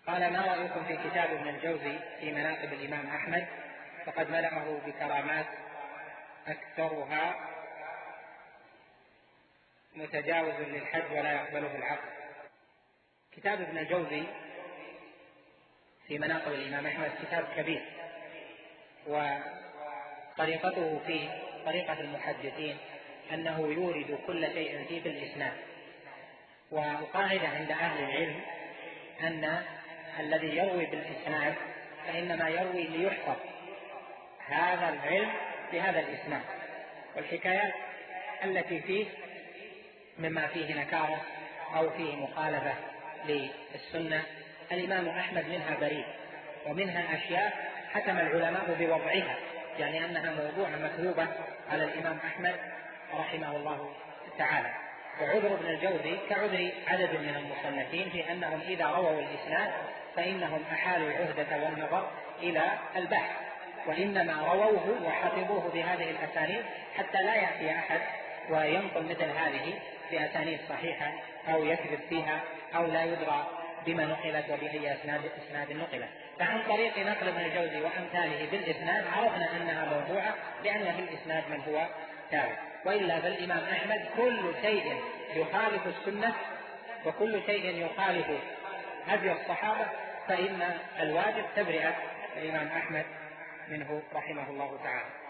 قال: ما رأيكم في كتاب ابن الجوزي في مناقب الإمام أحمد؟ فقد ملأه بكرامات أكثرها متجاوز للحد ولا يقبله العقل. كتاب ابن الجوزي في مناقب الإمام أحمد كتاب كبير، وطريقته فيه طريقة المحدثين أنه يورد كل شيء فيه بالإسناد. والقاعدة عند أهل العلم أن الذي يروي بالإسناد فإنما يروي ليحفظ هذا العلم بهذا الإسناد، والحكايات التي فيه مما فيه نكارة أو فيه مخالفة للسنة الإمام أحمد منها بريء، ومنها أشياء حكم العلماء بوضعها، يعني أنها موضوع مكذوبة على الإمام أحمد رحمه الله تعالى. وعذر ابن الجوزي كعذر عدد من المصنفين في أنهم إذا رووا الإسناد فإنهم أحالوا العهدة والنظر إلى البحث، وإنما رووه وحفظوه بهذه الأسانيد حتى لا يأتي أحد وينقل مثل هذه بأسانيد صحيحة أو يكذب فيها أو لا يدرى بما نقلت وبأي إسناد نقلت. فعن طريق نقل ابن الجوزي وأمثاله بالإسناد عرفنا أنها موضوعة لأن في الإسناد من هو تابع. وإلا فالإمام أحمد كل شيء يخالف السنة وكل شيء يخالف هدي الصحابة فإن الواجب تبرئة الإمام أحمد منه رحمه الله تعالى.